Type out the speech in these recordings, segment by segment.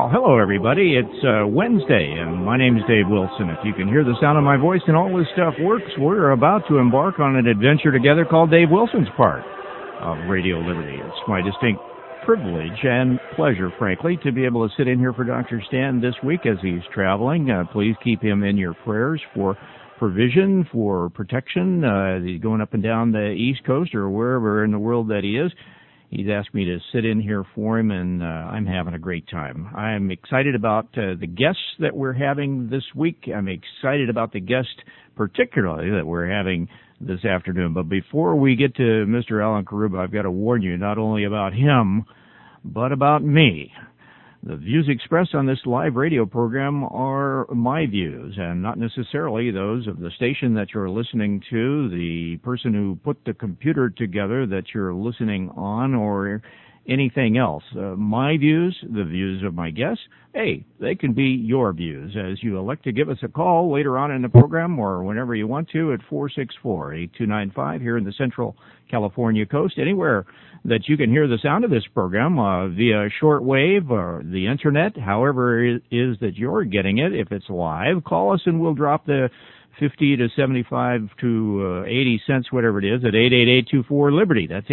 Well, hello, everybody. It's Wednesday, and my name is Dave Wilson. If you can hear the sound of my voice and all this stuff works, we're about to embark on an adventure together called Dave Wilson's Part of Radio Liberty. It's my distinct privilege and pleasure, frankly, to be able to sit in here for Dr. Stan this week as he's traveling. Please keep him in your prayers for provision, for protection. He's going up and down the East Coast or wherever in the world that he is. He's asked me to sit in here for him, and I'm having a great time. I'm excited about the guests that we're having this week. I'm excited about the guest particularly that we're having this afternoon. But before we get to Mr. Alan Karuba, I've got to warn you not only about him, but about me. The views expressed on this live radio program are my views and not necessarily those of the station that you're listening to, the person who put the computer together that you're listening on, or anything else. My views, the views of my guests, hey, they can be your views as you elect to give us a call later on in the program or whenever you want to at 464-8295 here in the Central California coast, anywhere that you can hear the sound of this program via shortwave or the internet, however it is that you're getting it. If it's live, call us and we'll drop the 50 to 75 to 80 cents, whatever it is, at 888-24-LIBERTY. That's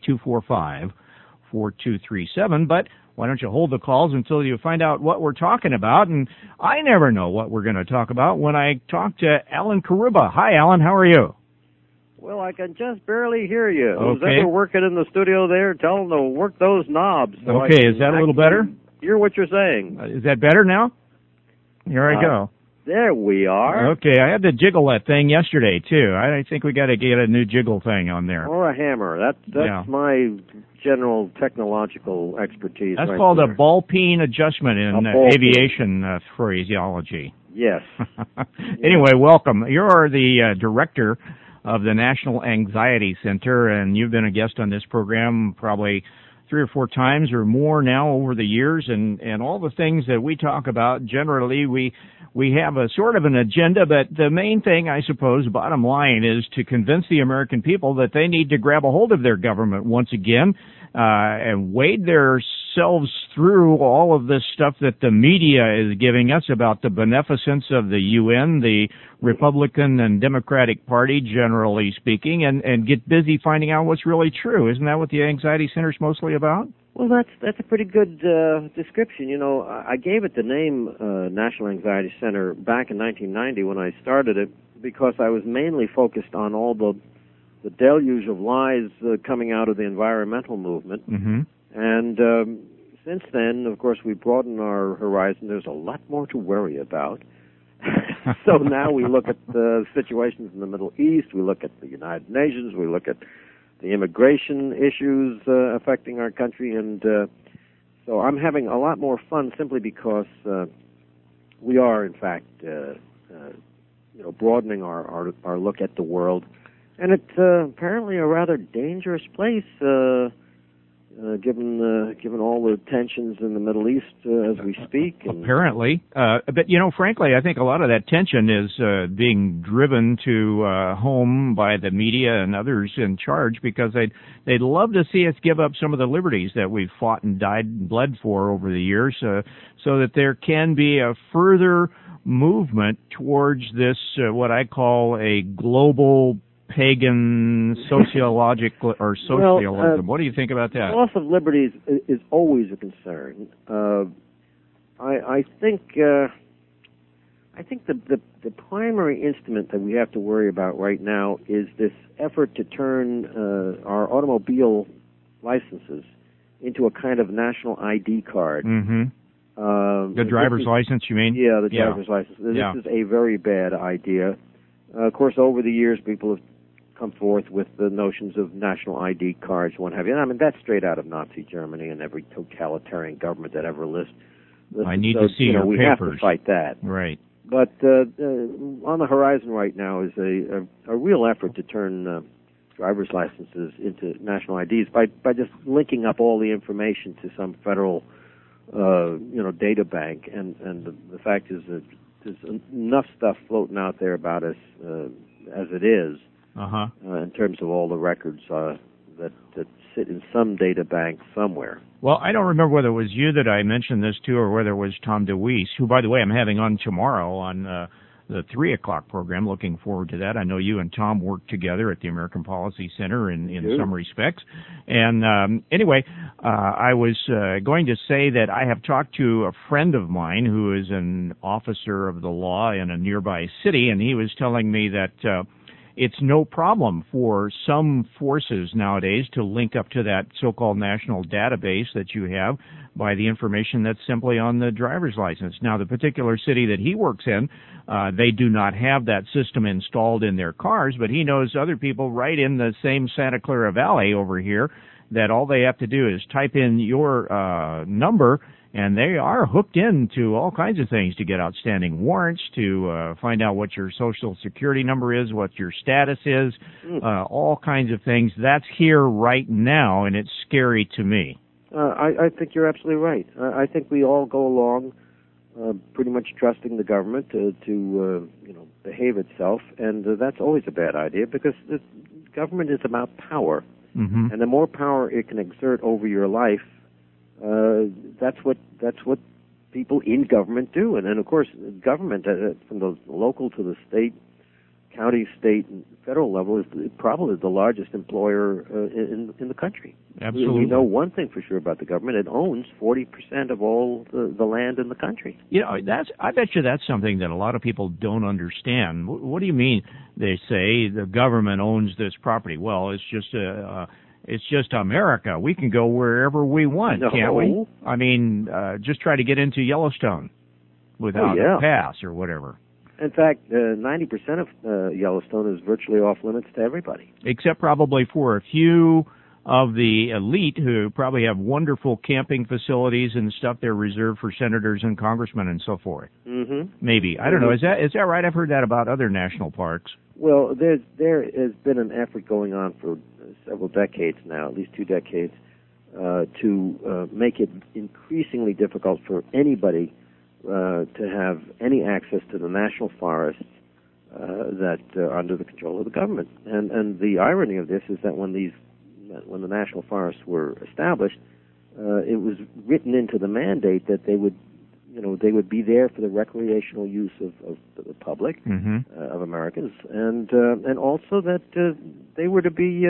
888-245-4237. But why don't you hold the calls until you find out what we're talking about? And I never know what we're going to talk about when I talk to Alan Karuba. Hi, Alan. How are you? Well, I can just barely hear you. Okay. Who's ever working in the studio there, tell them to work those knobs. So okay, is that a little better? Hear what you're saying. Is that better now? Here I go. There we are. Okay, I had to jiggle that thing yesterday, too. I think we got to get a new jiggle thing on there. Or a hammer. That's my general technological expertise. That's right called there. a ball-peen adjustment in aviation phraseology. Yes. Anyway, welcome. You're the director of the National Anxiety Center, and you've been a guest on this program probably 3 or 4 times or more now over the years, and all the things that we talk about, generally we have a sort of an agenda, but the main thing, I suppose, bottom line, is to convince the American people that they need to grab a hold of their government once again and wade themselves through all of this stuff that the media is giving us about the beneficence of the UN, the Republican and Democratic Party, generally speaking, and get busy finding out what's really true. Isn't that what the Anxiety Center is mostly about? Well, that's a pretty good description. You know, I gave it the name National Anxiety Center back in 1990 when I started it because I was mainly focused on all the deluge of lies coming out of the environmental movement. Mm-hmm. And since then, of course, we broadened our horizon. There's a lot more to worry about. So now we look at the situations in the Middle East, we look at the United Nations, we look at the immigration issues affecting our country, and so I'm having a lot more fun simply because we are, in fact, broadening our look at the world. And it's apparently a rather dangerous place, given all the tensions in the Middle East as we speak. Apparently, but frankly, I think a lot of that tension is being driven to home by the media and others in charge because they'd love to see us give up some of the liberties that we've fought and died and bled for over the years, so that there can be a further movement towards this what I call a global pagan sociological or socialism. Well, what do you think about that? Loss of liberties is always a concern. I think the primary instrument that we have to worry about right now is this effort to turn our automobile licenses into a kind of national ID card. Mm-hmm. The driver's license, you mean? Yeah, the driver's license. This is a very bad idea. Of course, over the years, people have come forth with the notions of national ID cards, what have you. I mean, that's straight out of Nazi Germany and every totalitarian government that ever listed. I need to see your we papers. We have to fight that. Right. But on the horizon right now is a real effort to turn driver's licenses into national IDs by just linking up all the information to some federal data bank. And the fact is that there's enough stuff floating out there about us as it is. Uh-huh. In terms of all the records that sit in some data bank somewhere. Well, I don't remember whether it was you that I mentioned this to or whether it was Tom DeWeese, who, by the way, I'm having on tomorrow on the 3 o'clock program. Looking forward to that. I know you and Tom work together at the American Policy Center in some respects. And anyway, I was going to say that I have talked to a friend of mine who is an officer of the law in a nearby city, and he was telling me that it's no problem for some forces nowadays to link up to that so-called national database that you have by the information that's simply on the driver's license. Now, the particular city that he works in, they do not have that system installed in their cars, but he knows other people right in the same Santa Clara Valley over here that all they have to do is type in your number, and they are hooked into all kinds of things to get outstanding warrants, to find out what your Social Security number is, what your status is, all kinds of things. That's here right now, and it's scary to me. I think you're absolutely right. I think we all go along pretty much trusting the government to behave itself, and that's always a bad idea because the government is about power, and the more power it can exert over your life, that's what people in government do. And then, of course, government, from the local to the state, county, state, and federal level, is probably the largest employer in the country. Absolutely. We know one thing for sure about the government: it owns 40% of all the land in the country. You know, I bet you that's something that a lot of people don't understand. What do you mean? They say the government owns this property. Well, it's just America. We can go wherever we want, can't we? I mean, just try to get into Yellowstone without a pass or whatever. In fact, 90% of Yellowstone is virtually off limits to everybody. Except probably for a few of the elite who probably have wonderful camping facilities and stuff they're reserved for senators and congressmen and so forth. Maybe. I don't know. Is that right? I've heard that about other national parks. Well, there has been an effort going on for several decades now, at least 2 decades, to make it increasingly difficult for anybody to have any access to the national forests that are under the control of the government. And the irony of this is that when the national forests were established, it was written into the mandate that they would be there for the recreational use of the public, of Americans, and also that they were to be,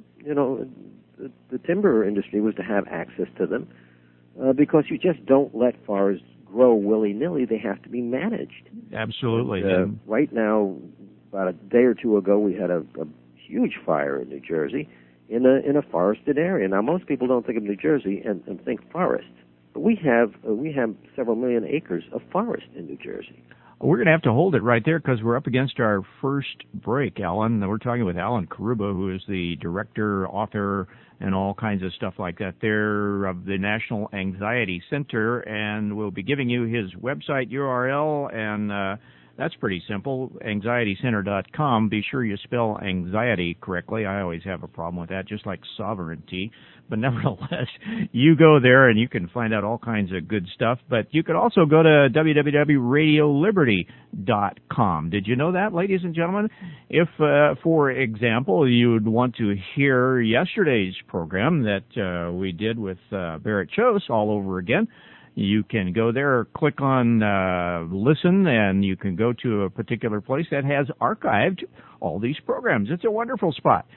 the timber industry was to have access to them, because you just don't let forests grow willy-nilly. They have to be managed. Absolutely. And, right now, about a day or two ago, we had a huge fire in New Jersey in a forested area. Now, most people don't think of New Jersey and think forests, but we have several million acres of forest in New Jersey. We're going to have to hold it right there because we're up against our first break, Alan. We're talking with Alan Karuba, who is the director, author, and all kinds of stuff like that there of the National Anxiety Center, and we'll be giving you his website URL, and that's pretty simple, anxietycenter.com. Be sure you spell anxiety correctly. I always have a problem with that, just like sovereignty. But nevertheless, you go there and you can find out all kinds of good stuff. But you could also go to www.radioliberty.com. Did you know that, ladies and gentlemen? If, for example, you'd want to hear yesterday's program that we did with Barrett Chose all over again, you can go there, click on listen, and you can go to a particular place that has archived all these programs. It's a wonderful spot,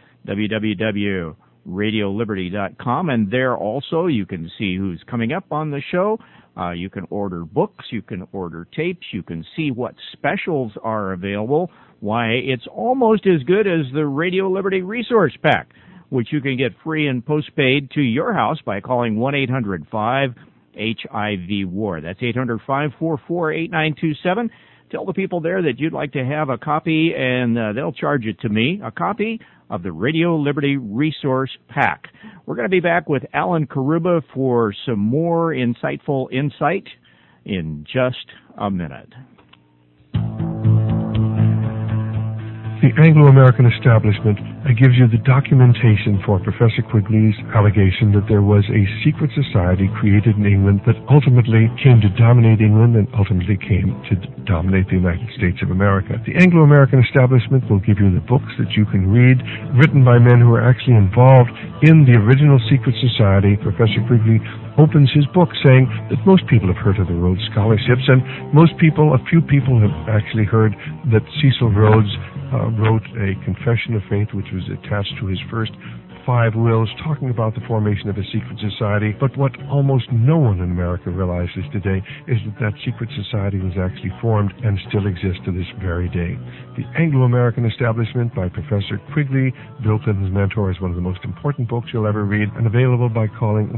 www.radioliberty.com, and there also you can see who's coming up on the show. You can order books, you can order tapes, you can see what specials are available. Why, it's almost as good as the Radio Liberty Resource Pack, which you can get free and postpaid to your house by calling 1-800-5-HIV-WAR. That's 800-544-8927. Tell the people there that you'd like to have a copy, and they'll charge it to me, a copy of the Radio Liberty Resource Pack. We're going to be back with Alan Karuba for some more insightful insight in just a minute. The Anglo-American establishment gives you the documentation for Professor Quigley's allegation that there was a secret society created in England that ultimately came to dominate England and ultimately came to dominate the United States of America. The Anglo-American establishment will give you the books that you can read, written by men who are actually involved in the original secret society. Professor Quigley opens his book saying that most people have heard of the Rhodes Scholarships, and a few people have actually heard that Cecil Rhodes wrote a confession of faith which was attached to his first 5 wills talking about the formation of a secret society. But what almost no one in America realizes today is that secret society was actually formed and still exists to this very day. The Anglo-American Establishment by Professor Quigley, Bill Clinton's mentor, is one of the most important books you'll ever read, and available by calling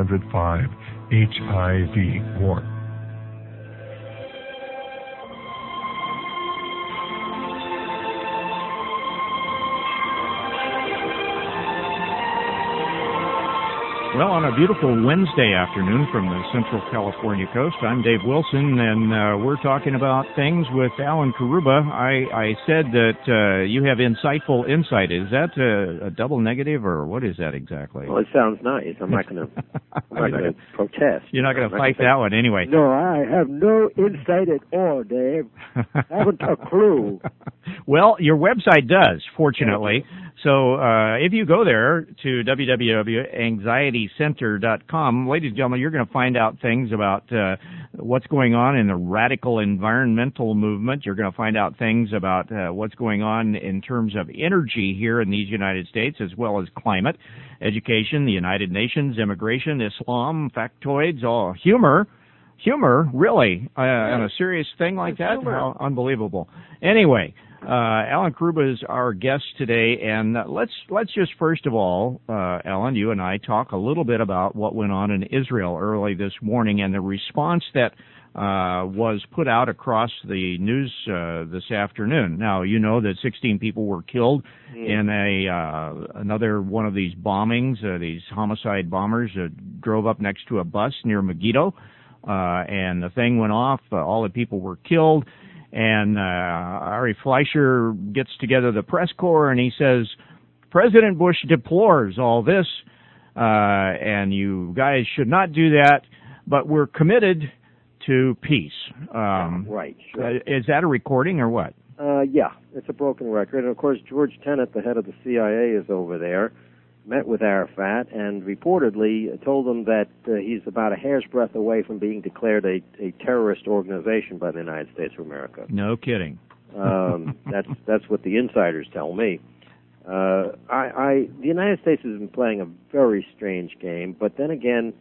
1-800-5-HIV-WAR. Well, on a beautiful Wednesday afternoon from the Central California coast, I'm Dave Wilson, and we're talking about things with Alan Karuba. I said that you have insightful insight. Is that a double negative, or what is that exactly? Well, it sounds nice. I'm not going to protest. You're not going to fight that one anyway. No, I have no insight at all, Dave. I haven't a clue. Well, your website does, fortunately. So if you go there to www.anxietycenter.com, ladies and gentlemen, you're going to find out things about what's going on in the radical environmental movement. You're going to find out things about what's going on in terms of energy here in these United States, as well as climate, education, the United Nations, immigration, Islam, factoids, all humor, really, on a serious thing like that? How unbelievable. Anyway, Alan Karuba is our guest today, and let's just first of all, Alan, you and I talk a little bit about what went on in Israel early this morning and the response that was put out across the news this afternoon. Now, you know that 16 people were killed in another one of these bombings. These homicide bombers drove up next to a bus near Megiddo, and the thing went off. All the people were killed. And Ari Fleischer gets together the press corps, and he says, President Bush deplores all this, and you guys should not do that, but we're committed to peace. Right. Sure. Is that a recording or what? Yeah, it's a broken record. And, of course, George Tenet, the head of the CIA, is over there, met with Arafat, and reportedly told him that he's about a hair's breadth away from being declared a terrorist organization by the United States of America. No kidding. That's what the insiders tell me. The United States has been playing a very strange game, but then again,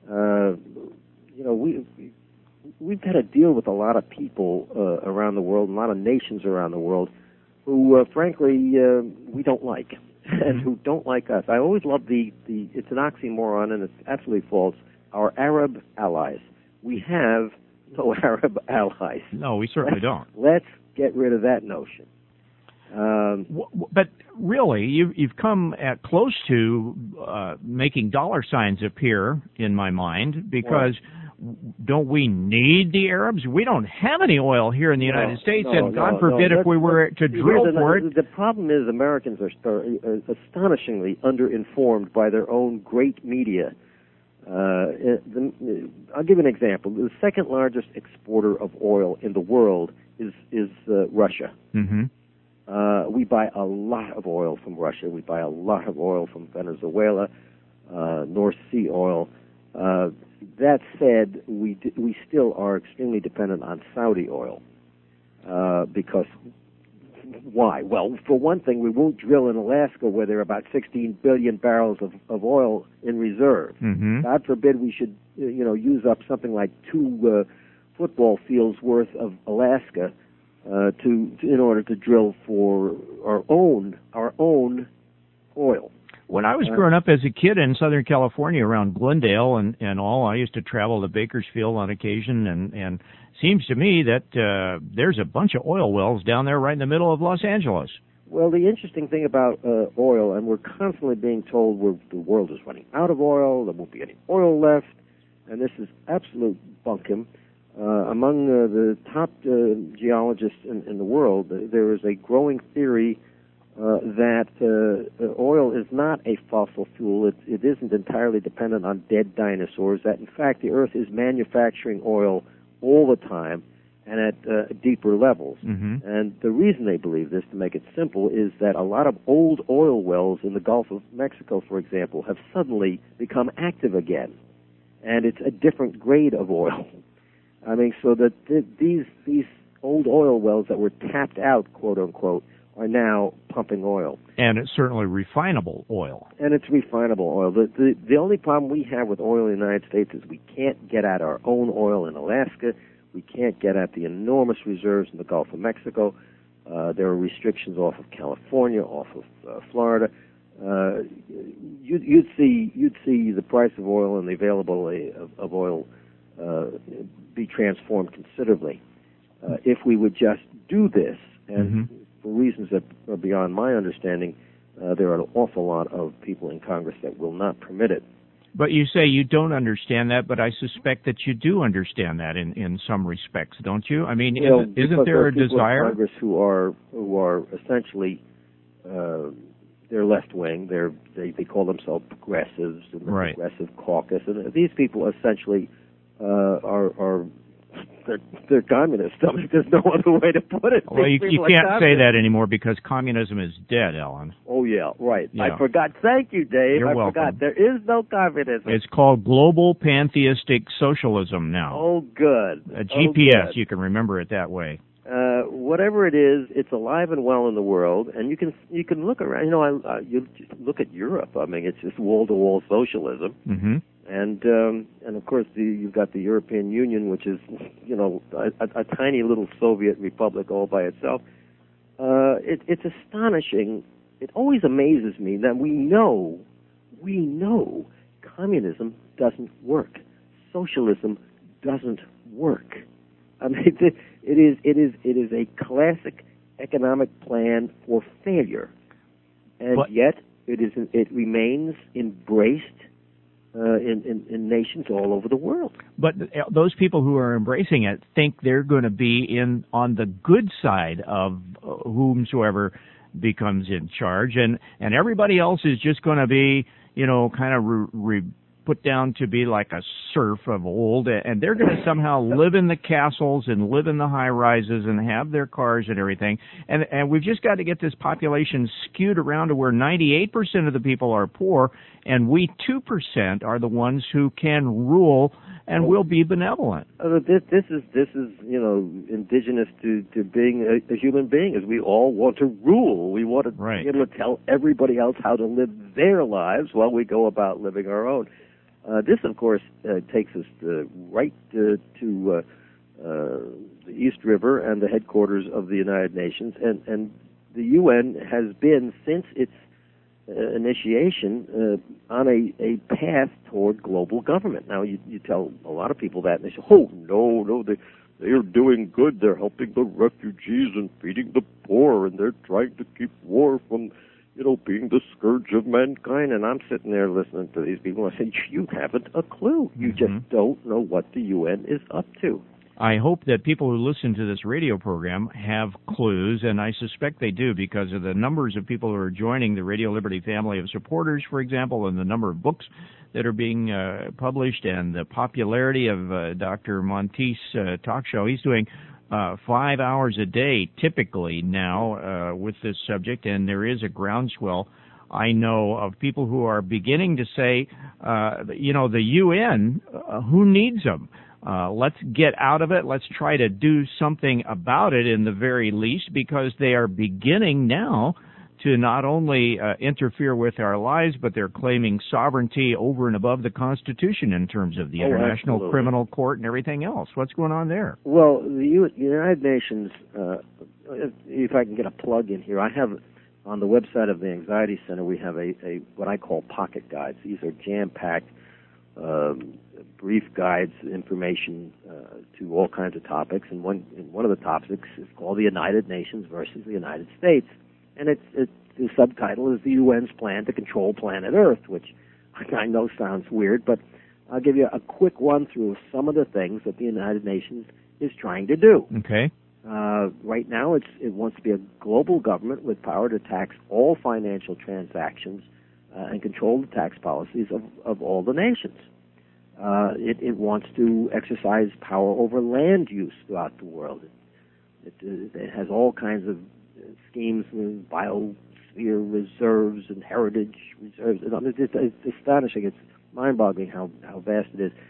we've got to deal with a lot of people around the world, a lot of nations around the world, who, frankly, we don't like. And who don't like us. I always love it's an oxymoron, and it's absolutely false, our Arab allies. We have no Arab allies. No, we certainly don't. Let's get rid of that notion. But really, you've come at close to making dollar signs appear in my mind, because don't we need the Arabs? We don't have any oil here in the United States, and God forbid if we were to drill for it. The problem is Americans are astonishingly underinformed by their own great media. I'll give an example. The second largest exporter of oil in the world is Russia. Mm-hmm. We buy a lot of oil from Russia. We buy a lot of oil from Venezuela, North Sea oil. That said, we still are extremely dependent on Saudi oil. Because why? Well, for one thing, we won't drill in Alaska where there are about 16 billion barrels of oil in reserve. Mm-hmm. God forbid we should, use up something like 2 football fields worth of Alaska in order to drill for our own oil. When I was growing up as a kid in Southern California around Glendale and all, I used to travel to Bakersfield on occasion, and seems to me that there's a bunch of oil wells down there right in the middle of Los Angeles. Well, the interesting thing about oil, and we're constantly being told the world is running out of oil, there won't be any oil left, and this is absolute bunkum. Among the top geologists in the world, there is a growing theory that oil is not a fossil fuel. It isn't entirely dependent on dead dinosaurs, that in fact the Earth is manufacturing oil all the time and at deeper levels. Mm-hmm. And the reason they believe this, to make it simple, is that a lot of old oil wells in the Gulf of Mexico, for example, have suddenly become active again. And it's a different grade of oil. I mean, so that these old oil wells that were tapped out, quote unquote, are now pumping oil. And it's certainly refinable oil. And it's refinable oil. The only problem we have with oil in the United States is we can't get at our own oil in Alaska. We can't get at the enormous reserves in the Gulf of Mexico. There are restrictions off of California, off of Florida. You'd see the price of oil and the availability of oil be transformed considerably if we would just do this. And for reasons that are beyond my understanding, there are an awful lot of people in Congress that will not permit it. But you say you don't understand that, but I suspect that you do understand that in some respects, don't you? I mean, isn't there a desire? In Congress who are essentially they're left wing. They call themselves progressives in the Progressive Caucus, and these people essentially are they're communists. I mean, there's no other way to put it. Well, you can't say that anymore because communism is dead, Ellen. Oh, yeah, right. Yeah. I forgot. Thank you, Dave. You're welcome. Forgot. There is no communism. It's called global pantheistic socialism now. Oh, good. A GPS, you can remember it that way. Whatever it is, it's alive and well in the world, and you can look around. You know, you look at Europe. I mean, it's just wall-to-wall socialism. Mm-hmm. And of course you've got the European Union, which is, you know, a tiny little Soviet republic all by itself. It's astonishing. It always amazes me that we know communism doesn't work. Socialism doesn't work. I mean, it is a classic economic plan for failure, and yet it remains embraced in nations all over the world. But those people who are embracing it think they're going to be on the good side of whomsoever becomes in charge, and everybody else is just going to be, you know, kind of put down to be like a serf of old, and they're going to somehow live in the castles and live in the high rises and have their cars and everything. And we've just got to get this population skewed around to where 98% of the people are poor, and we 2% are the ones who can rule and will be benevolent. This is you know, indigenous to being a human being, is we all want to rule. We want to be able to tell everybody else how to live their lives while we go about living our own. This, of course, takes us right to the East River and the headquarters of the United Nations, and the UN has been, since its initiation, on a path toward global government. Now, you tell a lot of people that, and they say, oh, no, they are doing good. They're helping the refugees and feeding the poor, and they're trying to keep war from, you know, being the scourge of mankind. And I'm sitting there listening to these people, and I say, you haven't a clue. You just don't know what the UN is up to. I hope that people who listen to this radio program have clues, and I suspect they do because of the numbers of people who are joining the Radio Liberty family of supporters, for example, and the number of books that are being published, and the popularity of Dr. Monteith's talk show. He's doing 5 hours a day, typically now, with this subject, and there is a groundswell. I know of people who are beginning to say, you know, the UN, who needs them? Let's get out of it. Let's try to do something about it in the very least, because they are beginning now to not only interfere with our lives, but they're claiming sovereignty over and above the Constitution in terms of the International Criminal Court and everything else. What's going on there? Well, the United Nations, if I can get a plug in here, I have on the website of the Anxiety Center, we have a what I call pocket guides. These are jam-packed brief guides, information to all kinds of topics, and one of the topics is called the United Nations versus the United States, and the subtitle is the UN's plan to control planet Earth, which I know sounds weird, but I'll give you a quick run-through of some of the things that the United Nations is trying to do. Okay. Right now, it wants to be a global government with power to tax all financial transactions and control the tax policies of all the nations. It wants to exercise power over land use throughout the world. It has all kinds of schemes with biosphere reserves and heritage reserves. It's astonishing. It's mind-boggling how vast it is.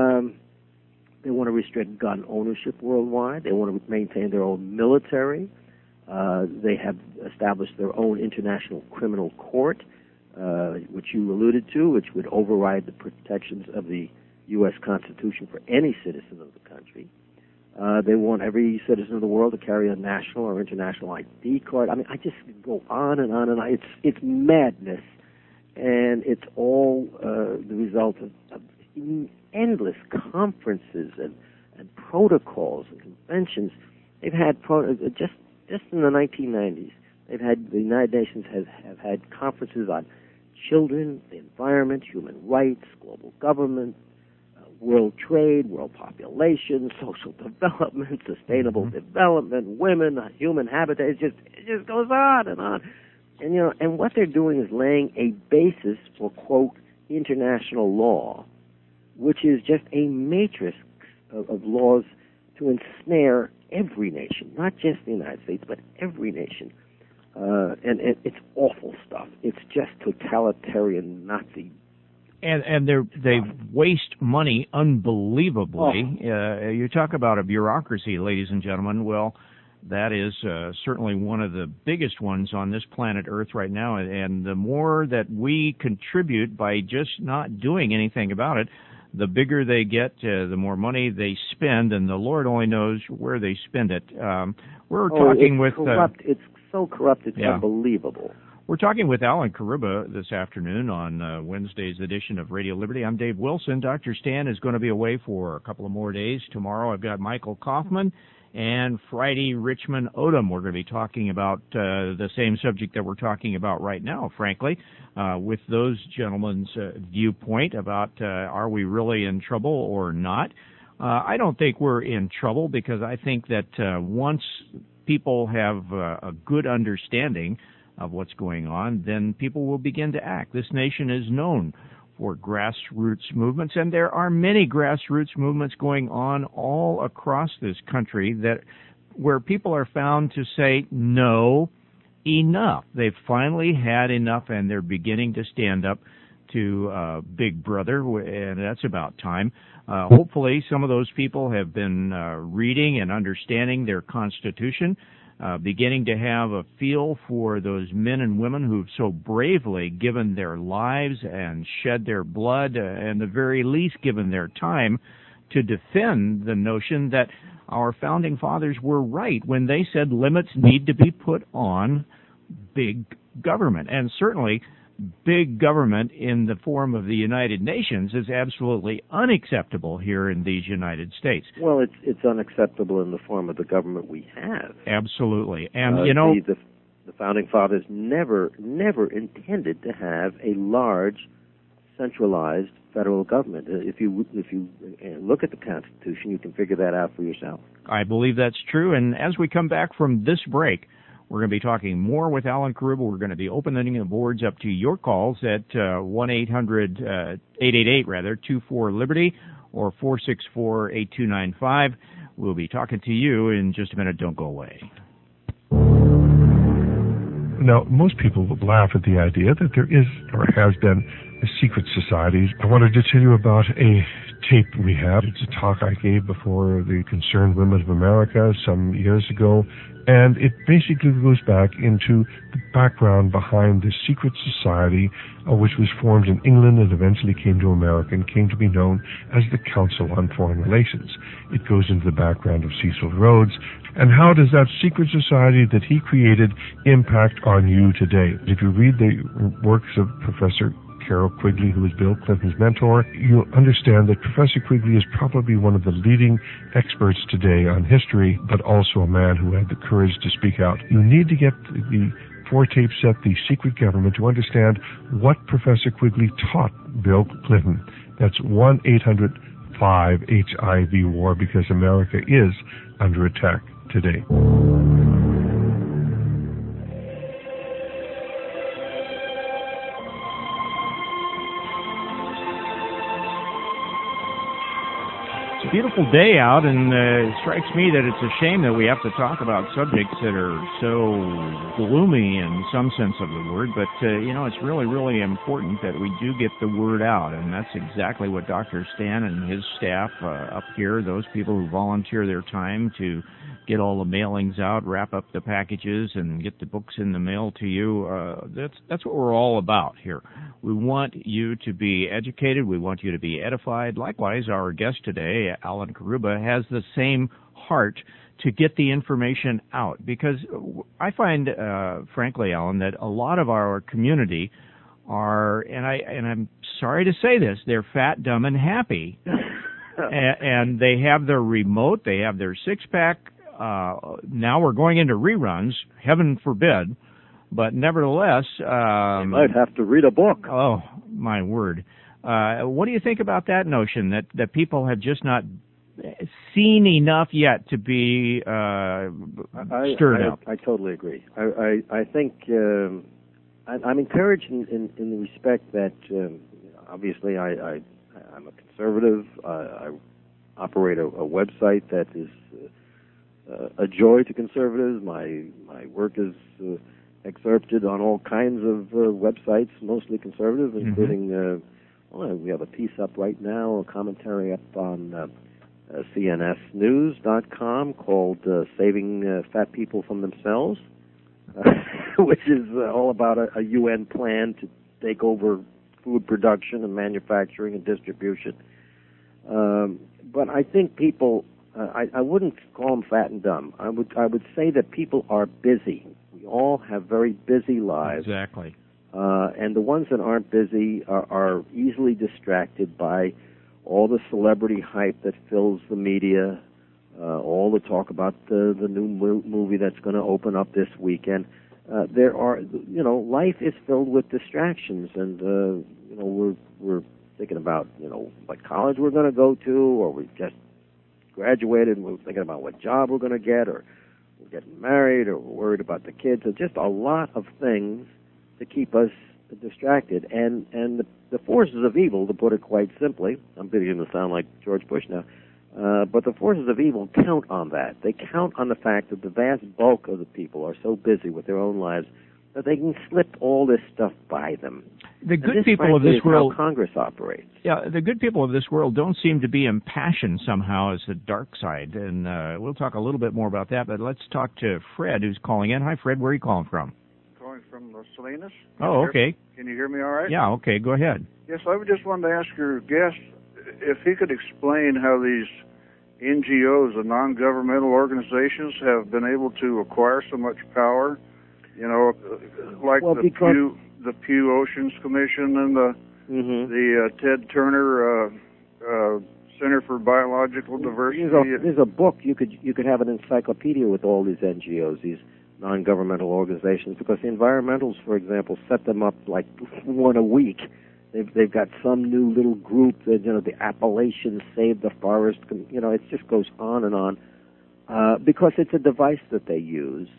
They want to restrict gun ownership worldwide. They want to maintain their own military. They have established their own international criminal court, which you alluded to, which would override the protections of the U.S. Constitution for any citizen of the country. They want every citizen of the world to carry a national or international ID card. I mean, I just go on and on and on. It's madness, and it's all the result of endless conferences and protocols and conventions. They've had just in the 1990s. The United Nations have had conferences on children, the environment, human rights, global government, world trade, world population, social development, sustainable development, women, human habitat. It just goes on and on. And what they're doing is laying a basis for, quote, international law, which is just a matrix of laws to ensnare every nation, not just the United States, but every nation. And it's awful stuff. It's just totalitarian Nazi. And they waste money unbelievably. You talk about a bureaucracy, ladies and gentlemen. Well, that is certainly one of the biggest ones on this planet Earth right now. And the more that we contribute by just not doing anything about it, the bigger they get, the more money they spend, and the Lord only knows where they spend it. We're talking with corrupt. It's so corrupt. It's unbelievable. We're talking with Alan Karuba this afternoon on Wednesday's edition of Radio Liberty. I'm Dave Wilson. Dr. Stan is going to be away for a couple of more days. Tomorrow I've got Michael Kaufman, and Friday Richmond Odom. We're going to be talking about the same subject that we're talking about right now, frankly, with those gentlemen's viewpoint about are we really in trouble or not. I don't think we're in trouble, because I think that once people have a good understanding of what's going on, then people will begin to act. This nation is known for grassroots movements, and there are many grassroots movements going on all across this country where people are found to say, no, enough. They've finally had enough, and they're beginning to stand up to Big Brother, and that's about time. Hopefully some of those people have been reading and understanding their Constitution, beginning to have a feel for those men and women who've so bravely given their lives and shed their blood, and the very least given their time to defend the notion that our founding fathers were right when they said limits need to be put on big government. And certainly big government in the form of the United Nations is absolutely unacceptable here in these United States. Well, it's unacceptable in the form of the government we have. Absolutely. And, the Founding Fathers never intended to have a large, centralized federal government. If you look at the Constitution, you can figure that out for yourself. I believe that's true. And as we come back from this break, we're going to be talking more with Alan Karuba. We're going to be opening the boards up to your calls at 1-800-888-24-LIBERTY or 464-8295. We'll be talking to you in just a minute. Don't go away. Now, most people would laugh at the idea that there is or has been a secret society. I wanted to tell you about a tape we have. It's a talk I gave before the Concerned Women of America some years ago, and it basically goes back into the background behind this secret society, which was formed in England and eventually came to America and came to be known as the Council on Foreign Relations. It goes into the background of Cecil Rhodes, and how does that secret society that he created impact on you today? If you read the works of Professor Carroll Quigley, who was Bill Clinton's mentor, you'll understand that Professor Quigley is probably one of the leading experts today on history, but also a man who had the courage to speak out. You need to get the 4-tape set, The Secret Government, to understand what Professor Quigley taught Bill Clinton. That's 1-800-5-HIV-WAR, because America is under attack today. It's a beautiful day out, and it strikes me that it's a shame that we have to talk about subjects that are so gloomy in some sense of the word, but, it's really, really important that we do get the word out, and that's exactly what Dr. Stan and his staff up here, those people who volunteer their time to get all the mailings out, wrap up the packages, and get the books in the mail to you. That's what we're all about here. We want you to be educated. We want you to be edified. Likewise, our guest today, Alan Karuba, has the same heart to get the information out, because I find, frankly, Alan, that a lot of our community are, and I'm sorry to say this, they're fat, dumb, and happy, and they have their remote, they have their six-pack. Now we're going into reruns, heaven forbid, but nevertheless... you might have to read a book. Oh, my word. What do you think about that notion, that people have just not seen enough yet to be stirred up? I totally agree. I think I'm encouraged in the respect that, obviously, I'm a conservative. I operate a website that is... a joy to conservatives. My work is excerpted on all kinds of websites, mostly conservative, including, we have a piece up right now, a commentary up on cnsnews.com called Saving Fat People from Themselves, which is all about a UN plan to take over food production and manufacturing and distribution. But I think people... I wouldn't call them fat and dumb. I would say that people are busy. We all have very busy lives. Exactly. And the ones that aren't busy are easily distracted by all the celebrity hype that fills the media, all the talk about the new movie that's going to open up this weekend. Life is filled with distractions, and we're thinking about what college we're going to go to, or we just graduated and we're thinking about what job we're going to get, or we're getting married, or we're worried about the kids. There's just a lot of things to keep us distracted. And the forces of evil, to put it quite simply, I'm beginning to sound like George Bush now, but the forces of evil count on that. They count on the fact that the vast bulk of the people are so busy with their own lives that they can slip all this stuff by them. The good people of this world, how Congress operates. Yeah, the good people of this world don't seem to be impassioned somehow as the dark side, and we'll talk a little bit more about that. But let's talk to Fred, who's calling in. Hi, Fred. Where are you calling from? Calling from Los Salinas. Oh, okay. Can you hear me all right? Yeah, okay. Go ahead. Yes, I just wanted to ask your guest if he could explain how these NGOs, the non-governmental organizations, have been able to acquire so much power. Like the Pew Oceans Commission and the Ted Turner Center for Biological Diversity. There's a book. You could have an encyclopedia with all these NGOs, these non-governmental organizations, because the environmentals, for example, set them up like one a week. They've got some new little group that the Appalachians Save the Forest. It just goes on and on because it's a device that they use.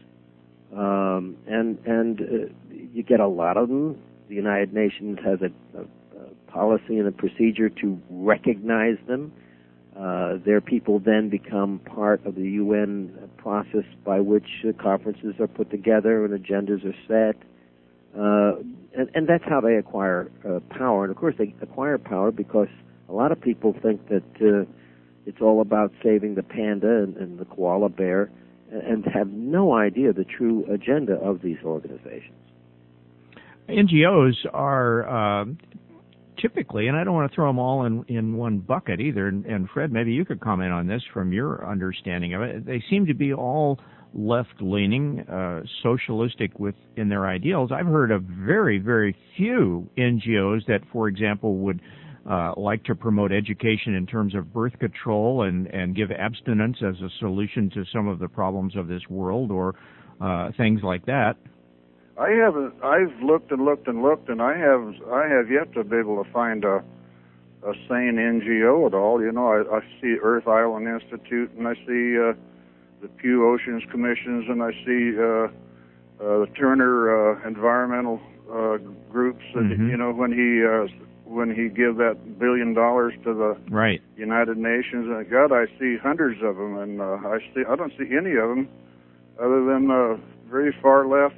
And you get a lot of them. The United Nations has a policy and a procedure to recognize them. Their people then become part of the UN process by which conferences are put together and agendas are set. And that's how they acquire power. And, of course, they acquire power because a lot of people think that it's all about saving the panda and the koala bear, and have no idea the true agenda of these organizations. NGOs are typically, and I don't want to throw them all in one bucket either, and Fred, maybe you could comment on this from your understanding of it. They seem to be all left-leaning, socialistic in their ideals. I've heard of very, very few NGOs that, for example, would like to promote education in terms of birth control and give abstinence as a solution to some of the problems of this world, or things like that. I haven't. I've looked and looked and looked, and I have yet to be able to find a sane NGO at all. You know, I see Earth Island Institute, and I see the Pew Oceans Commissions, and I see the Turner environmental groups. Mm-hmm. You know, when he give that $1 billion to the United Nations, and God, I see hundreds of them, and I don't see any of them other than very far left,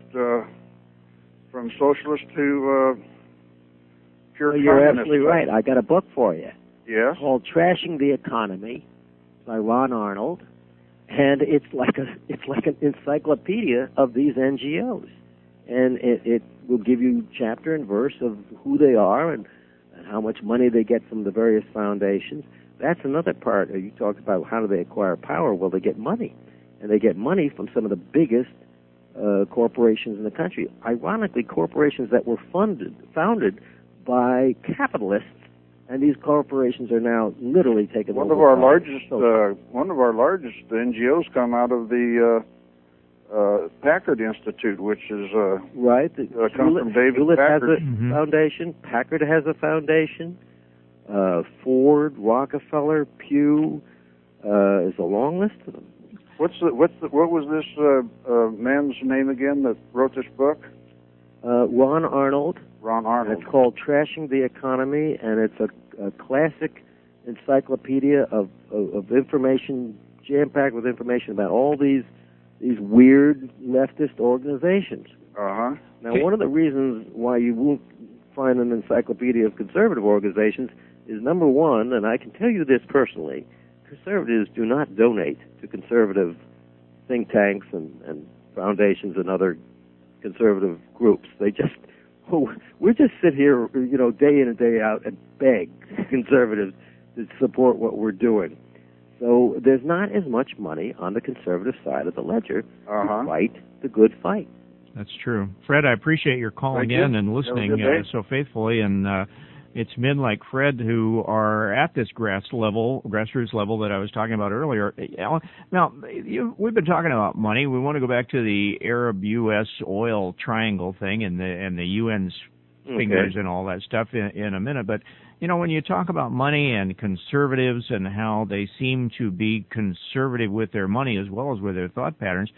from socialist to pure communist. You're absolutely right. I got a book for you. Yes. Called "Trashing the Economy" by Ron Arnold, and it's like an encyclopedia of these NGOs, and it will give you chapter and verse of who they are and how much money they get from the various foundations. That's another part. You talked about how do they acquire power? Well, they get money, and they get money from some of the biggest corporations in the country. Ironically, corporations that were founded by capitalists, and these corporations are now literally taking one over. One of our largest NGOs come out of the Packard Institute, which is right. Comes from David Hewlett Packard. has a foundation. Packard has a foundation. Ford, Rockefeller, Pew. Is a long list of them. What was this man's name again that wrote this book? Ron Arnold. Ron Arnold. And it's called "Trashing the Economy," and it's a classic encyclopedia of information, jam-packed with information about all these weird leftist organizations. Uh-huh. Now, one of the reasons why you won't find an encyclopedia of conservative organizations is, number one, and I can tell you this personally, conservatives do not donate to conservative think tanks and foundations and other conservative groups. They just, we just sit here, you know, day in and day out and beg conservatives to support what we're doing. So there's not as much money on the conservative side of the ledger to fight the good fight. That's true. Fred, I appreciate your calling in and listening so faithfully, and it's men like Fred who are at this grassroots level that I was talking about earlier. Now, we've been talking about money. We want to go back to the Arab-U.S. oil triangle thing and the UN's fingers and all that stuff in a minute. But, you know, when you talk about money and conservatives and how they seem to be conservative with their money as well as with their thought patterns,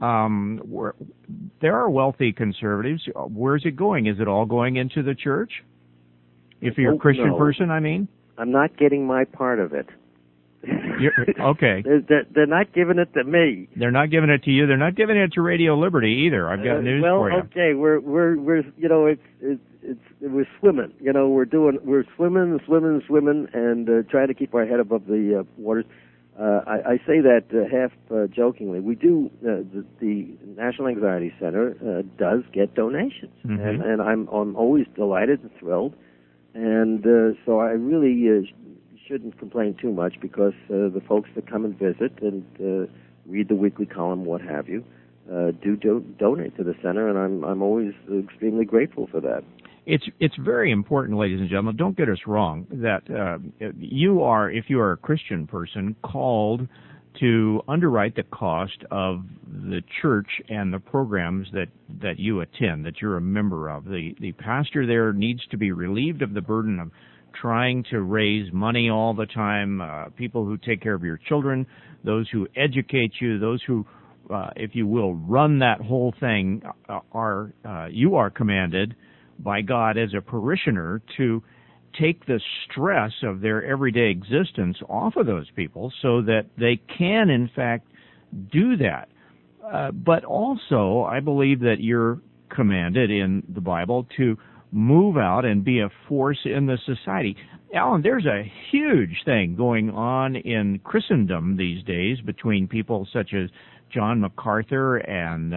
there are wealthy conservatives. Where's it going? Is it all going into the church? If you're a Christian person, I mean? I'm not getting my part of it. Okay. They're not giving it to me. They're not giving it to you. They're not giving it to Radio Liberty either. I've got news for you. Well, okay, we're you know, we're swimming. You know, we're swimming and trying to keep our head above the waters. I say that half jokingly. We do. The National Anxiety Center does get donations, and I'm always delighted and thrilled. And so I really shouldn't complain too much because the folks that come and visit and read the weekly column, what have you, do donate to the center, and I'm always extremely grateful for that. It's very important, ladies and gentlemen. Don't get us wrong that you are, if you are a Christian person, called to underwrite the cost of the church and the programs that you attend, that you're a member of. The pastor there needs to be relieved of the burden of trying to raise money all the time, people who take care of your children, those who educate you, those who, if you will, run that whole thing, you are commanded by God as a parishioner to take the stress of their everyday existence off of those people so that they can, in fact, do that. But also, I believe that you're commanded in the Bible to move out and be a force in the society. Alan, there's a huge thing going on in Christendom these days between people such as John MacArthur and,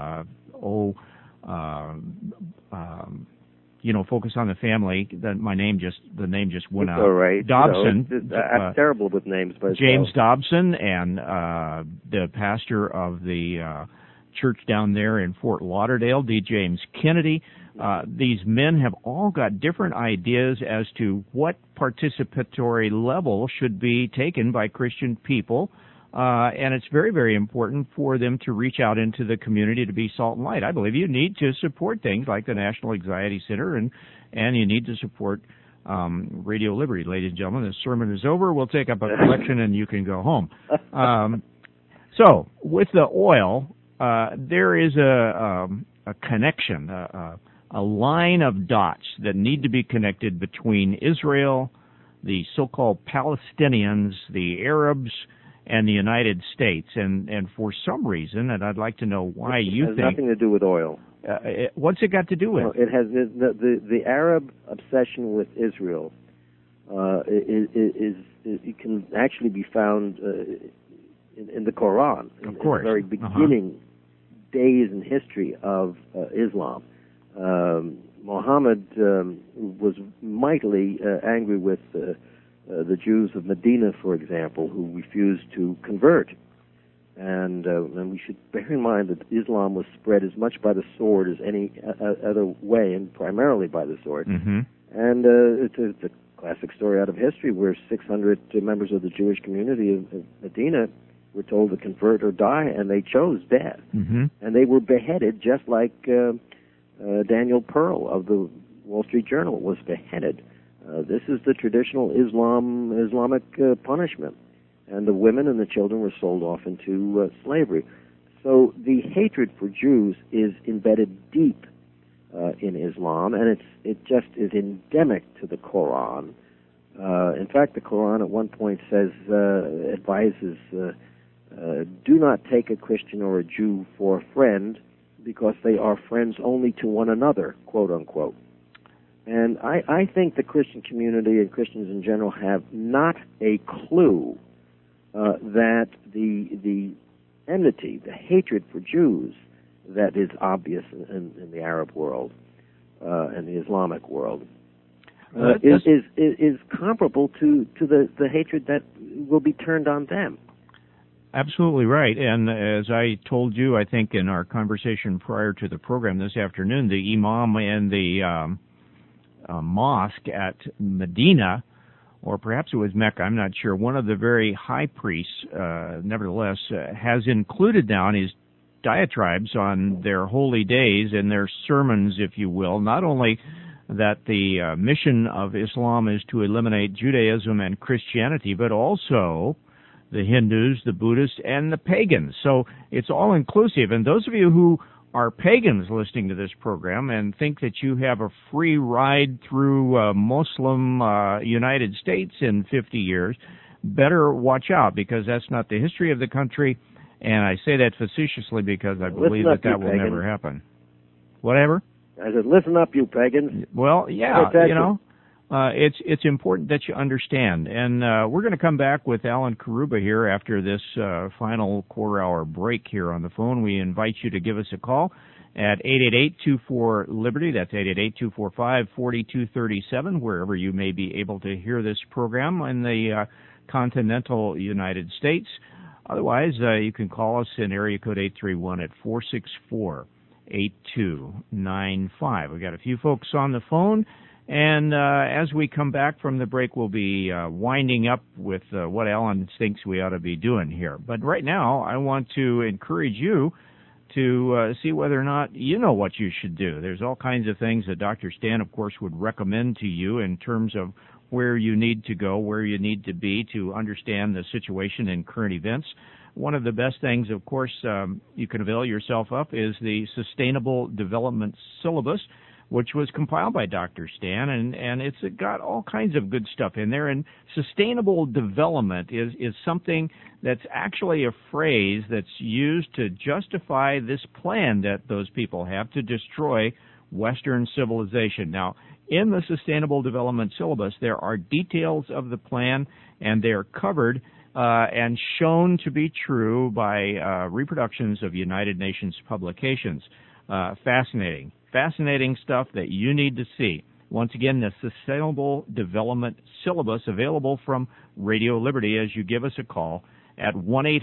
Focus on the Family. The name just went out. All right. Dobson. I'm terrible with names, but James Dobson and the pastor of the church down there in Fort Lauderdale, D. James Kennedy. These men have all got different ideas as to what participatory level should be taken by Christian people and it's very, very important for them to reach out into the community to be salt and light. I believe you need to support things like the National Anxiety Center, and you need to support Radio Liberty. Ladies and gentlemen, this sermon is over. We'll take up a collection, and you can go home. So, with the oil, there is a connection, a line of dots that need to be connected between Israel, the so-called Palestinians, the Arabs, and the United States. And for some reason, and I'd like to know why you think... It has nothing to do with oil. What's it got to do with? No, it has the Arab obsession with Israel. It can actually be found in the Quran, of course, in the very beginning days in history of Islam. Muhammad was mightily angry with the Jews of Medina, for example, who refused to convert. And we should bear in mind that Islam was spread as much by the sword as any other way, and primarily by the sword. Mm-hmm. And it's a classic story out of history where 600 members of the Jewish community of Medina were told to convert or die, and they chose death. Mm-hmm. And they were beheaded just like Daniel Pearl of the Wall Street Journal was beheaded. This is the traditional Islamic punishment. And the women and the children were sold off into slavery. So the hatred for Jews is embedded deep in Islam, and it just is endemic to the Quran. In fact, the Quran at one point says, advises, do not take a Christian or a Jew for a friend because they are friends only to one another, quote unquote. And I think the Christian community and Christians in general have not a clue that the enmity, the hatred for Jews that is obvious in the Arab world and the Islamic world is comparable to the hatred that will be turned on them. Absolutely right. And as I told you, I think in our conversation prior to the program this afternoon, the imam in the mosque at Medina, or perhaps it was Mecca, I'm not sure, one of the very high priests, nevertheless, has included now in his diatribes on their holy days and their sermons, if you will, not only that the mission of Islam is to eliminate Judaism and Christianity, but also the Hindus, the Buddhists, and the pagans. So it's all inclusive. And those of you who are pagans listening to this program and think that you have a free ride through Muslim United States in 50 years, better watch out, because that's not the history of the country. And I say that facetiously because I believe that will never happen. Whatever? I said, listen up, you pagans. Well, yeah, you know, it's important that you understand. And we're going to come back with Alan Karuba here after this final quarter-hour break here on the phone. We invite you to give us a call at 888-24-LIBERTY. That's 888-245-4237, wherever you may be able to hear this program in the continental United States. Otherwise, you can call us in area code 831 at 464-8295. We've got a few folks on the phone. And as we come back from the break, we'll be winding up with what Alan thinks we ought to be doing here. But right now, I want to encourage you to see whether or not you know what you should do. There's all kinds of things that Dr. Stan, of course, would recommend to you in terms of where you need to go, where you need to be to understand the situation in current events. One of the best things, of course, you can avail yourself of is the Sustainable Development Syllabus, which was compiled by Dr. Stan, and it's got all kinds of good stuff in there. And sustainable development is something that's actually a phrase that's used to justify this plan that those people have to destroy Western civilization. Now, in the Sustainable Development Syllabus, there are details of the plan, and they are covered and shown to be true by reproductions of United Nations publications. Fascinating stuff that you need to see. Once again, the Sustainable Development Syllabus available from Radio Liberty as you give us a call at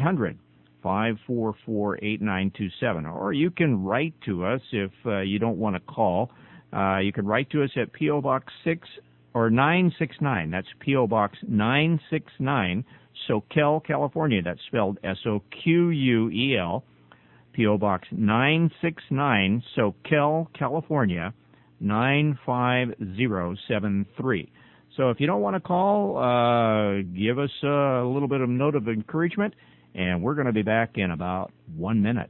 1-800-544-8927. Or you can write to us if you don't want to call. You can write to us at P.O. Box or 969. That's P.O. Box 969, Soquel, California. That's spelled Soquel. P.O. Box 969, Soquel, California, 95073. So if you don't want to call, give us a little bit of note of encouragement, and we're going to be back in about 1 minute.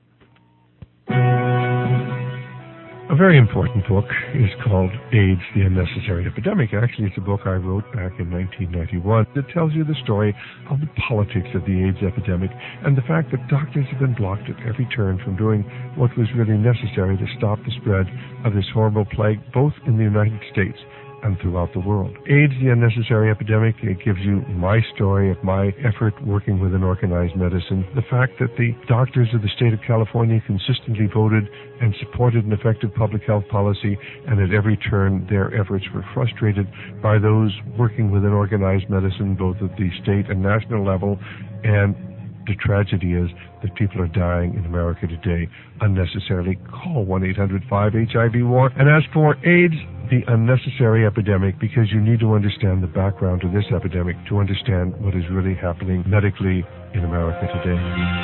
A very important book is called AIDS, the Unnecessary Epidemic. Actually, it's a book I wrote back in 1991 that tells you the story of the politics of the AIDS epidemic and the fact that doctors have been blocked at every turn from doing what was really necessary to stop the spread of this horrible plague, both in the United States and throughout the world. AIDS, the Unnecessary Epidemic, it gives you my story of my effort working within organized medicine, the fact that the doctors of the state of California consistently voted and supported an effective public health policy, and at every turn their efforts were frustrated by those working within organized medicine, both at the state and national level, and the tragedy is that people are dying in America today unnecessarily. Call 1-800-5HIV-WAR and ask for AIDS, the Unnecessary Epidemic, because you need to understand the background to this epidemic to understand what is really happening medically in America today.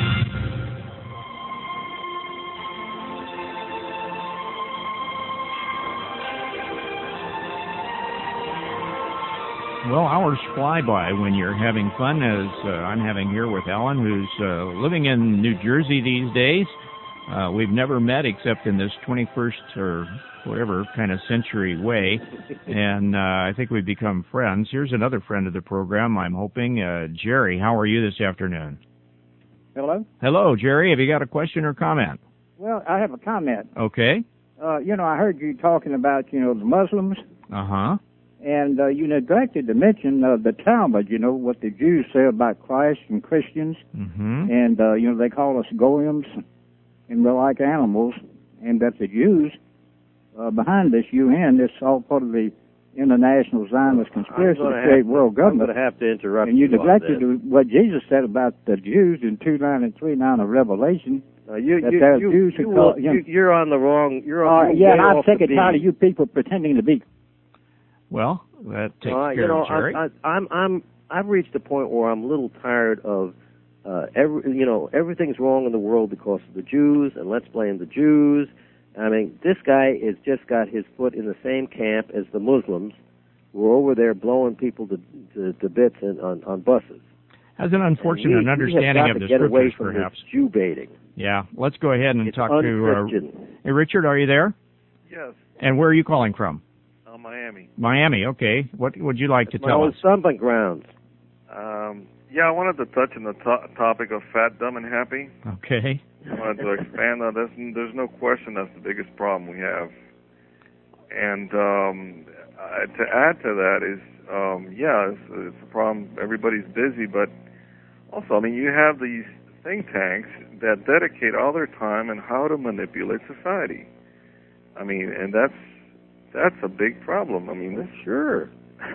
Well, hours fly by when you're having fun, as I'm having here with Alan, who's living in New Jersey these days. We've never met except in this 21st or whatever kind of century way, and I think we've become friends. Here's another friend of the program, I'm hoping. Jerry, how are you this afternoon? Hello? Hello, Jerry. Have you got a question or comment? Well, I have a comment. Okay. I heard you talking about, the Muslims. Uh-huh. And you neglected to mention the Talmud, what the Jews say about Christ and Christians. Mm-hmm. And, they call us goyim, and we're like animals. And that the Jews, behind this UN, it's all part of the international Zionist conspiracy to create world government. I'm going to have to interrupt and you neglected what Jesus said about the Jews in 2:9 and 3:9 of Revelation. You're on the wrong. You're on. And I'm sick and tired of you people pretending to be. Well, that takes care of Jerry. I've reached a point where I'm a little tired of everything's wrong in the world because of the Jews, and let's blame the Jews. I mean, this guy has just got his foot in the same camp as the Muslims, who are over there blowing people to bits on buses. Has an unfortunate understanding of the scriptures, perhaps. Jew baiting. Yeah, let's go ahead and talk to. Hey, Richard, are you there? Yes. And where are you calling from? Miami. Miami, okay. What would you like to tell us? Stomping grounds. I wanted to touch on the topic of fat, dumb, and happy. Okay. I wanted to expand on this. There's no question that's the biggest problem we have. And to add to that is, it's a problem. Everybody's busy, but also, you have these think tanks that dedicate all their time on how to manipulate society. And that's a big problem. Sure.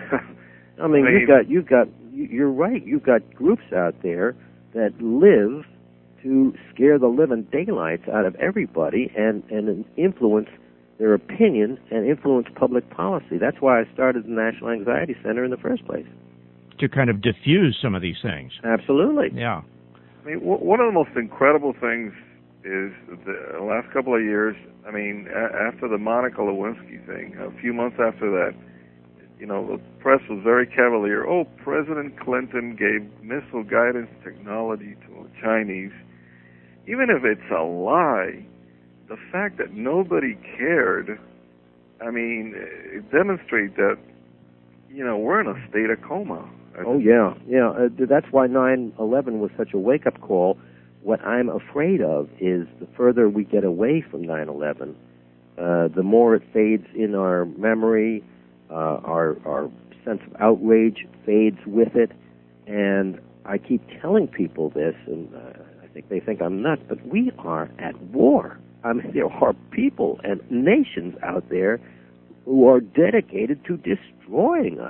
You're right. You've got groups out there that live to scare the living daylights out of everybody and influence their opinion and influence public policy. That's why I started the National Anxiety Center in the first place. To kind of diffuse some of these things. Absolutely. Yeah. One of the most incredible things is the last couple of years, after the Monica Lewinsky thing, a few months after that, the press was very cavalier. Oh, President Clinton gave missile guidance technology to the Chinese. Even if it's a lie, the fact that nobody cared, it demonstrates that, we're in a state of coma. Oh, yeah. That's why 9/11 was such a wake-up call. What I'm afraid of is the further we get away from 9/11, the more it fades in our memory, our sense of outrage fades with it, and I keep telling people this, and I think they think I'm nuts, but we are at war. There are people and nations out there who are dedicated to destroying us.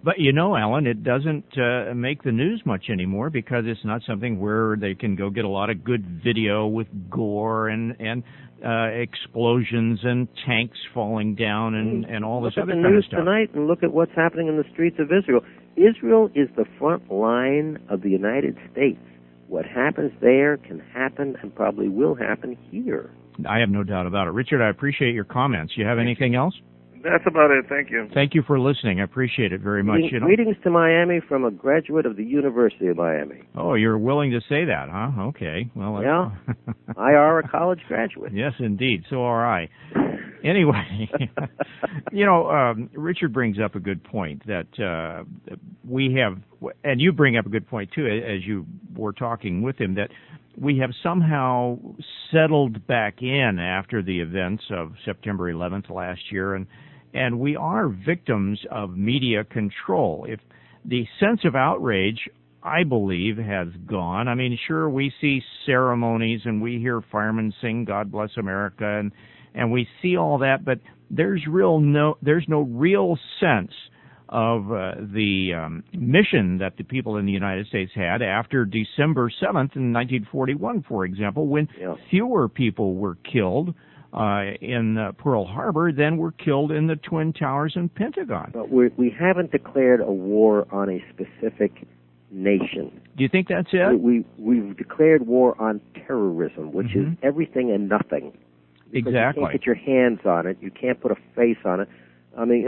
But you know, Alan, it doesn't make the news much anymore because it's not something where they can go get a lot of good video with gore and explosions and tanks falling down and all this other kind of stuff. Look at the news tonight and look at what's happening in the streets of Israel. Israel is the front line of the United States. What happens there can happen and probably will happen here. I have no doubt about it. Richard, I appreciate your comments. You have anything else? That's about it. Thank you. Thank you for listening. I appreciate it very much. Greetings to Miami from a graduate of the University of Miami. Oh, you're willing to say that, huh? Okay. Well, yeah. I are a college graduate. Yes, indeed. So are I. Anyway, Richard brings up a good point that we have, and you bring up a good point too, as you were talking with him, that we have somehow settled back in after the events of September 11th last year, and we are victims of media control. If the sense of outrage, I believe, has gone. I mean, sure, we see ceremonies and we hear firemen sing "God Bless America" and we see all that, but there's no real sense of the mission that the people in the United States had after December 7th in 1941, for example, when fewer people were killed in Pearl Harbor than were killed in the Twin Towers and Pentagon. But we haven't declared a war on a specific nation. Do you think that's it? We've declared war on terrorism, which is everything and nothing. Exactly. You can't get your hands on it. You can't put a face on it. I mean,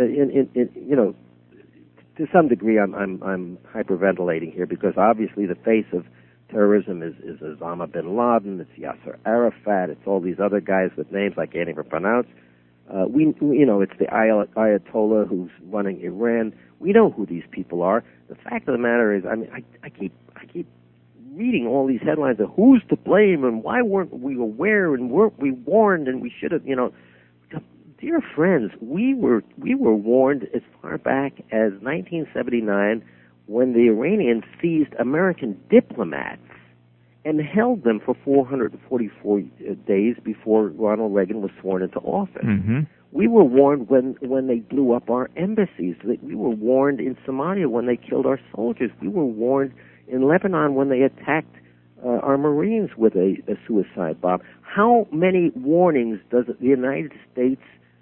to some degree, I'm hyperventilating here because obviously the face of terrorism is Osama bin Laden, it's Yasser Arafat, it's all these other guys with names I can't even pronounce. It's the Ayatollah who's running Iran. We know who these people are. The fact of the matter is, I mean, I keep reading all these headlines of who's to blame and why weren't we aware and weren't we warned and we should have, Dear friends, we were warned as far back as 1979 when the Iranians seized American diplomats and held them for 444 days before Ronald Reagan was sworn into office. Mm-hmm. We were warned when they blew up our embassies. We were warned in Somalia when they killed our soldiers. We were warned in Lebanon when they attacked our Marines with a suicide bomb. How many warnings does the United States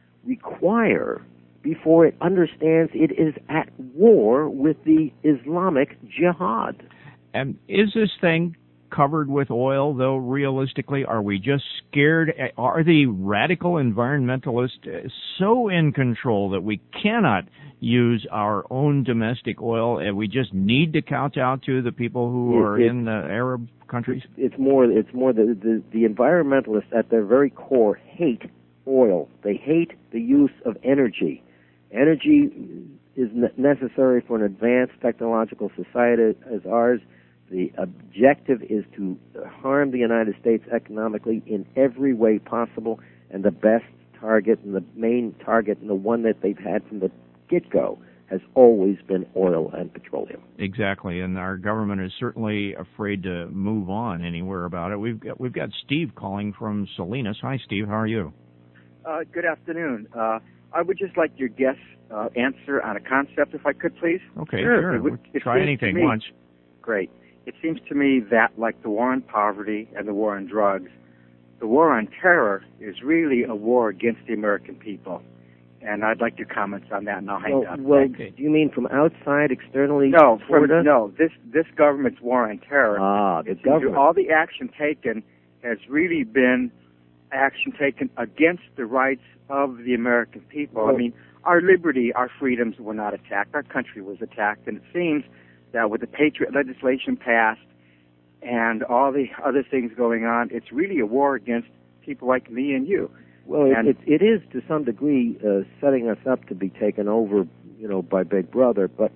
require before it understands it is at war with the Islamic Jihad? And is this thing covered with oil, though, realistically? Are we just scared? Are the radical environmentalists so in control that we cannot use our own domestic oil and we just need to count out to the people who are in the Arab countries? It's more the environmentalists at their very core hate oil. They hate the use of energy. Energy is necessary for an advanced technological society as ours. The objective is to harm the United States economically in every way possible, and the best target and the main target and the one that they've had from the get-go has always been oil and petroleum. Exactly, and our government is certainly afraid to move on anywhere about it. We've got Steve calling from Salinas. Hi, Steve. How are you? Good afternoon. I would just like your guest's answer on a concept, if I could, please. Okay, sure. Try anything once. Great. It seems to me that, like the war on poverty and the war on drugs, the war on terror is really a war against the American people. And I'd like your comments on that, and I'll hang up. Well, do you mean from outside, externally? No, this government's war on terror. The government. All the action taken has really been action taken against the rights of the American people. I mean, our liberty, our freedoms were not attacked. Our country was attacked, and it seems that with the Patriot legislation passed and all the other things going on, it's really a war against people like me and you. Well, it is to some degree setting us up to be taken over, by Big Brother. But,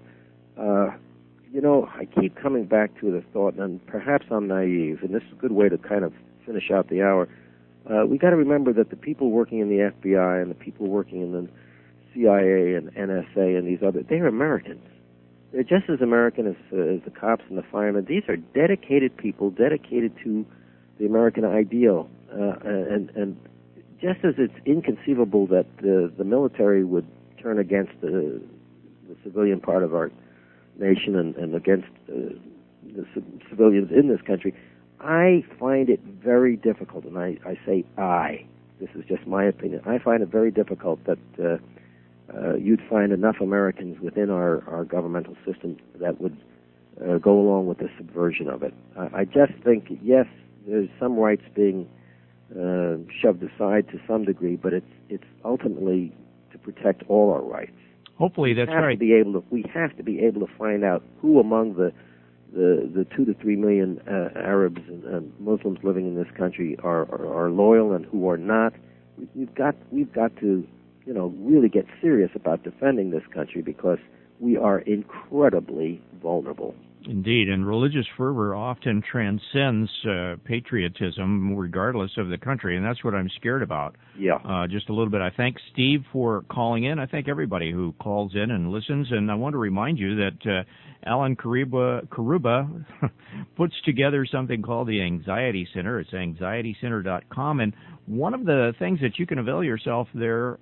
I keep coming back to the thought, and perhaps I'm naive, and this is a good way to kind of finish out the hour. We got to remember that the people working in the FBI and the people working in the CIA and NSA and these they're Americans. They're just as American as the cops and the firemen. These are dedicated people, dedicated to the American ideal. And just as it's inconceivable that the military would turn against the civilian part of our nation and against the civilians in this country, I find it very difficult, and I say this is just my opinion, I find it very difficult that you'd find enough Americans within our governmental system that would go along with the subversion of it. I just think, yes, there's some rights being shoved aside to some degree, but it's ultimately to protect all our rights. Hopefully, that's right. We have to be able to find out who among the 2 to 3 million Arabs and Muslims living in this country are loyal and who are not. We've got to, really get serious about defending this country because we are incredibly vulnerable. Indeed, and religious fervor often transcends patriotism regardless of the country, and that's what I'm scared about. Yeah. Just a little bit. I thank Steve for calling in. I thank everybody who calls in and listens, and I want to remind you that Alan Karuba puts together something called the Anxiety Center. It's anxietycenter.com, and one of the things that you can avail yourself there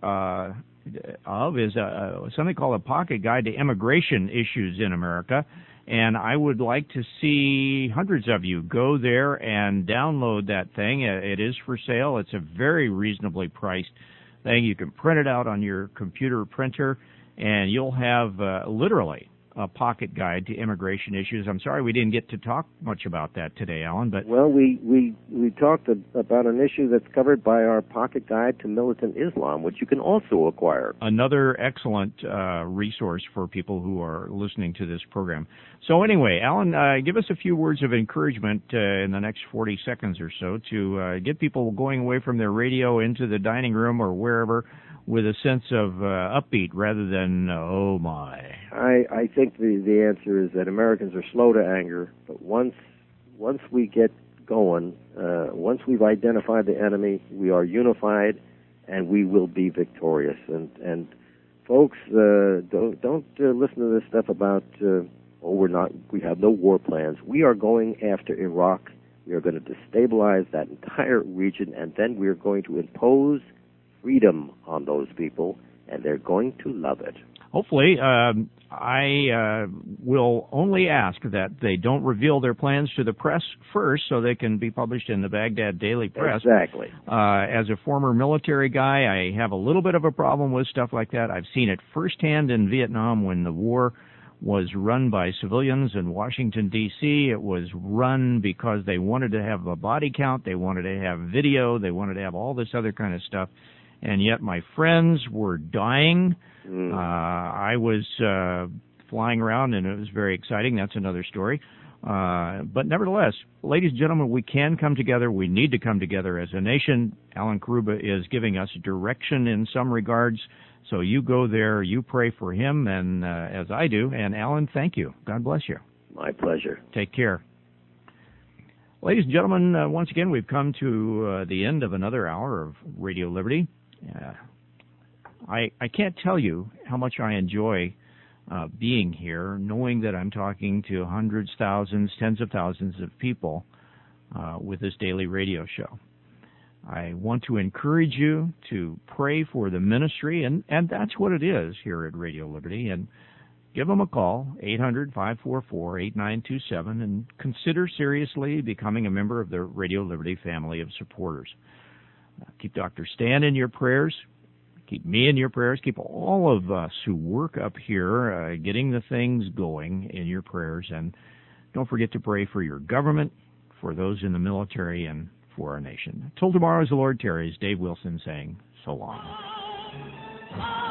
of is something called a pocket guide to immigration issues in America. And I would like to see hundreds of you go there and download that thing. It is for sale. It's a very reasonably priced thing. You can print it out on your computer printer, and you'll have literally a pocket guide to immigration issues. I'm sorry we didn't get to talk much about that today, Alan. But well, we talked about an issue that's covered by our pocket guide to militant Islam, which you can also acquire. Another excellent resource for people who are listening to this program. So anyway, Alan, give us a few words of encouragement in the next 40 seconds or so to get people going away from their radio into the dining room or wherever with a sense of upbeat rather than, oh, my. I think the answer is that Americans are slow to anger, but once we get going, once we've identified the enemy, we are unified, and we will be victorious. And folks, don't listen to this stuff about, we have no war plans. We are going after Iraq. We are going to destabilize that entire region, and then we are going to impose freedom on those people, and they're going to love it. Hopefully, I will only ask that they don't reveal their plans to the press first so they can be published in the Baghdad Daily Press. Exactly. As a former military guy, I have a little bit of a problem with stuff like that. I've seen it firsthand in Vietnam when the war was run by civilians in Washington, D.C. It was run because they wanted to have a body count, they wanted to have video, they wanted to have all this other kind of stuff. And yet my friends were dying. I was flying around, and it was very exciting. That's another story. But nevertheless, ladies and gentlemen, we can come together. We need to come together as a nation. Alan Karuba is giving us direction in some regards. So you go there, you pray for him, and as I do. And Alan, thank you. God bless you. My pleasure. Take care. Ladies and gentlemen, once again, we've come to the end of another hour of Radio Liberty. I can't tell you how much I enjoy being here, knowing that I'm talking to hundreds, thousands, tens of thousands of people with this daily radio show. I want to encourage you to pray for the ministry, and that's what it is here at Radio Liberty. And give them a call, 800-544-8927, and consider seriously becoming a member of the Radio Liberty family of supporters. Keep Dr. Stan in your prayers. Keep me in your prayers. Keep all of us who work up here getting the things going in your prayers. And don't forget to pray for your government, for those in the military, and for our nation. Till tomorrow, as the Lord tarries, Dave Wilson saying so long.